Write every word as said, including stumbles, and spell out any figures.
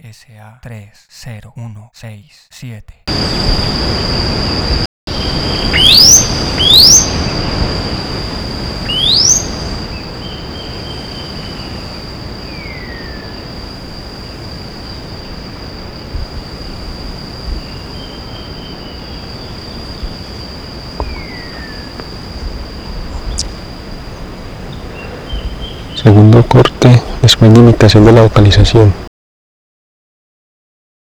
S A tres cero uno seis siete. Segundo corte después de imitación de la vocalización.